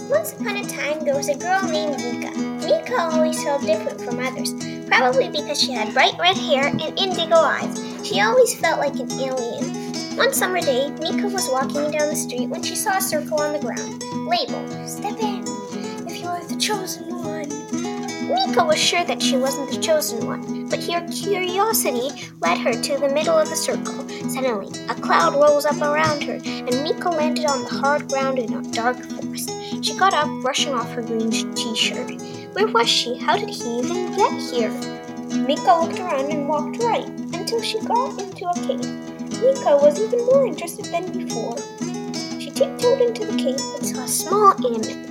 Once upon a time, there was a girl named Mika. Mika always felt different from others, probably because she had bright red hair and indigo eyes. She always felt like an alien. One summer day, Mika was walking down the street when she saw a circle on the ground, labeled, "Step in if you are the chosen one." Mika was sure that she wasn't the chosen one, but her curiosity led her to the middle of the circle. Suddenly, a cloud rose up around her, and Mika landed on the hard ground in a dark forest. She got up, brushing off her green t-shirt. Where was she? How did he even get here? Mika looked around and walked right until she got into a cave. Mika was even more interested than before. She tiptoed into the cave and saw a small inn.